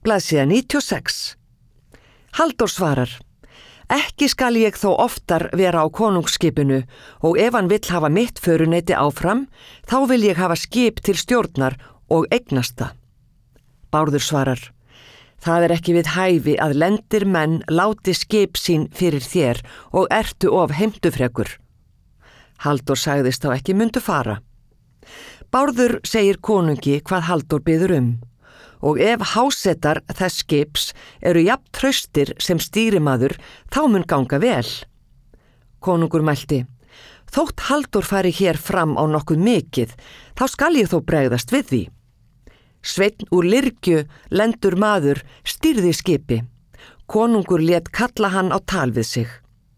Blaðsíða 96. Halldór svarar: Ekki skal ég þó oftar vera á konungsskipinu og ef hann vill hafa mitt föruneyti áfram, þá vil ég hafa skip til stjórnar og eignast það. Bárður svarar: Það ekki við hæfi að lendir menn láti skip sín fyrir þér og ertu of heimtufrekur. Halldór sagðist þá ekki mundu fara. Bárður segir konungi hvað Halldór biður og ef hásetar þess skips eru jafn traustir sem stýrimaður, þá mun ganga vel. Konungur mælti: Þótt Halldór fari hér fram á nokkuð mikið, þá skal ég þó bregðast við því. Sveinn úr Lyrgju, lendur maður, stýrði skipi. Konungur lét kalla hann á tal við sig.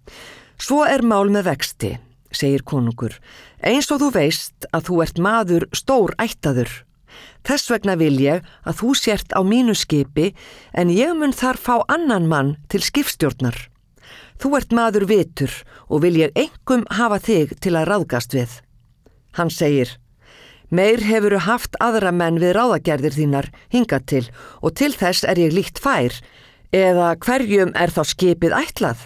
Svo mál með vexti, segir konungur, eins og þú veist að þú ert maður stór ættaður. Þess vegna vil ég að þú sért á mínu skipi, en ég mun þar fá annan mann til skipstjórnar. Þú ert maður vitur og vil ég einkum hafa þig til að ráðgast við. Hann segir: Meir hefuru haft aðra menn við ráðagerðir þínar hingað til og til þess ég líkt fær, eða hverjum þá skipið ætlað?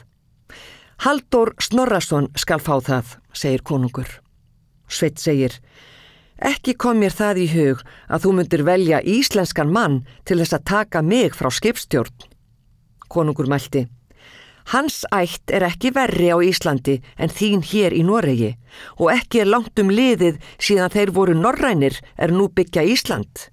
Halldór Snorrason skal fá það, segir konungur. Sveinn segir: Ekki kom mér það í hug að þú mundir velja íslenskan mann til þess að taka mig frá skipstjórn. Konungur mælti: Hans ætt ekki verri á Íslandi en þín hér í Noregi og ekki langt liðið síðan þeir voru norrænir nú byggja Ísland.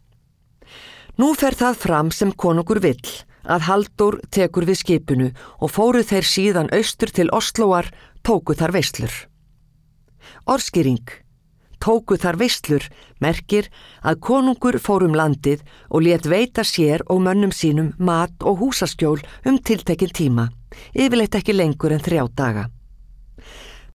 Nú fer það fram sem konungur vill, að Halldór tekur við skipinu og fóru þeir síðan austur til Oslóar, tóku þar veislur. Orðskýring: Tóku þar veislur merkir að konungur fór landið og lét veita sér og mönnum sínum mat og húsaskjól tiltekinn tíma, yfirleitt ekki lengur en 3 daga.